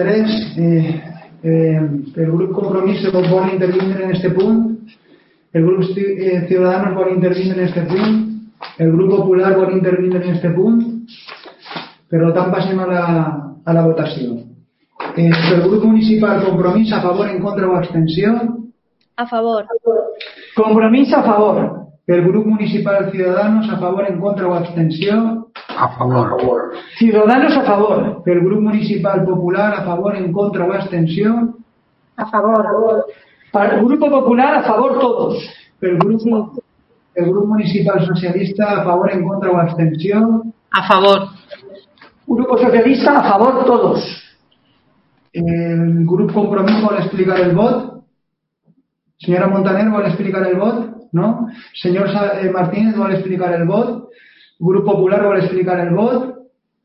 3. El grup Compromís vol intervindre en este punt. El grup Ciudadanos vol intervindre en este punt. El grup Popular vol intervindre en este punt. Per tant, passem a la votació. El grup municipal Compromís, a favor, en contra o abstenció? A favor. Compromís, a favor. El grup municipal Ciudadanos, a favor, en contra o abstenció? A favor. Ciudadanos, a favor. El grup municipal Popular, a favor, en contra o abstenció? A favor. Para el Grupo Popular, a favor todos. El grup municipal Socialista, a favor, en contra o abstenció? A favor. Grupo Socialista, a favor todos. El grup Compromís vol explicar el vot? Senyora Montaner, vol explicar el vot? No? Senyor Martínez, vol explicar el vot? Grup Popular, vol explicar el vot?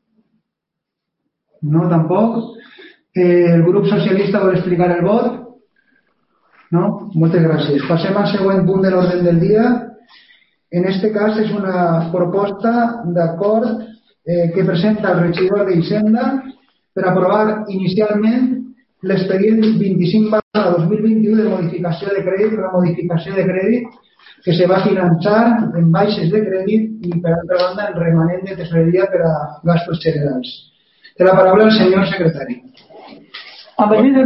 No, tampoc. El grup Socialista, vol explicar el vot? No? Moltes gràcies. Passem al següent punt de l'ordre del dia. En este cas és una proposta d'acord que presenta el regidor d'Hisenda per aprovar inicialment l'expedient 25/2021 de modificació de crèdit, una modificació de crèdit que se va finançar en baixes de crèdit i, per altra banda, en remanent de tesoreria per a gastos generals. Té la paraula el senyor secretari. A partir del